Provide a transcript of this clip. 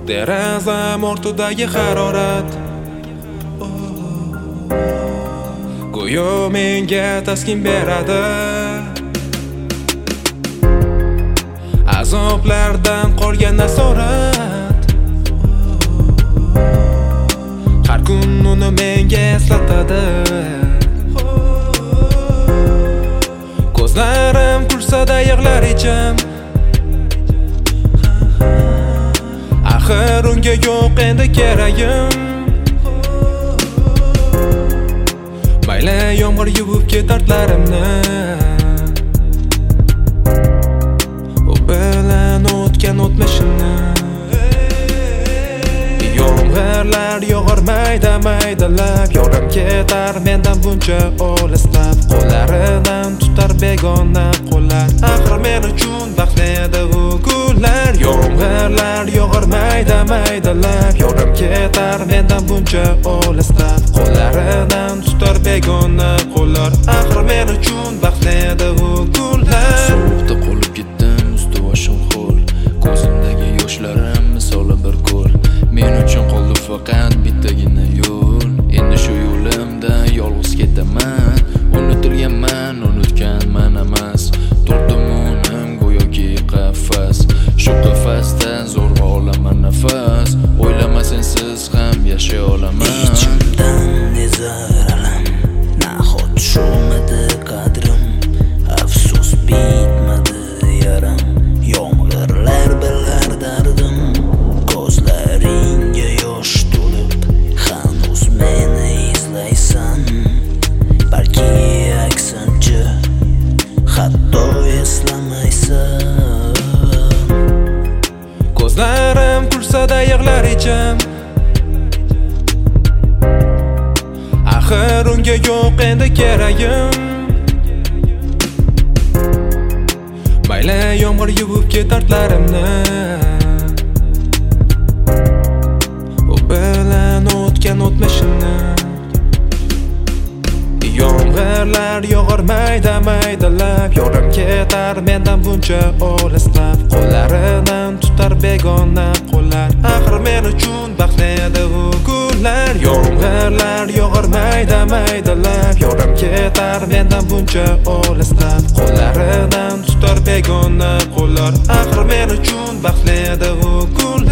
Derazam ortidagi harorat go'yo menga taskin beradi. Azoblardan qolgan asorat har kun uni menga eslatadi. Ko'zlarim kulsa-da yig'lar ichim, axir unga yo'q endi keragim. Mayli yomg'ir yuvib ketar dardlarimni, u bilan o'tgan o'tmishimni. Yomg'irlar yog'ar mayda-maydalab, yorim ketar mendan buncha olislar. Qo'llaridan tutar begona qo'llar, axir men uchun baxtli edi u kunlar. Yomg'irlar yog'ar mayda-maydalab, yorim ketar mendan buncha olislar. Qo'llaridan tutar begona qo'llar, axir men uchun baxtli edi u kunlar. Sovuqda qolib ketdim, usti boshim ho'l, ko'zimdagi yoshlarim misoli bir ko'l. Men uchun qoldi faqat bittagina yo'l, endi shu yo'limda yolg'iz ketaman. Unutilganman, unutganman emas, to'ldim unim go'yoki qafas. Shu qafasda zo'rg'a olaman nafas, o'ylama sensiz ham yashay olaman. Ichimdan nezar alam, nahot shumidi qadrim, afsus bitmadi yaram. Yomg'irlar bilar dardim, ko'zlaringga yosh to'lib, hanuz meni izlaysan. Balki aksincha, hatto eslamaysan. Ko'zlarim kulsa-da yig'lar ichim, axir unga yo'q endi keragim. Mayli yomg'ir yuvib ketar dardlarimni, u bilan o'tgan o'tmishimni. Yomg'irlar yog'ar mayda-maydalab, yorim ketar mendan buncha olislar. Qo'llaridan tutar begona qo'llar, axir men uchun baxtli edi u kunlar. Yomg'irlar yog'ar mayda-maydalab, yorim ketar mendan buncha olislar. Qo'llaridan tutar begona qo'llar, axir men uchun baxtli edi u kunlar.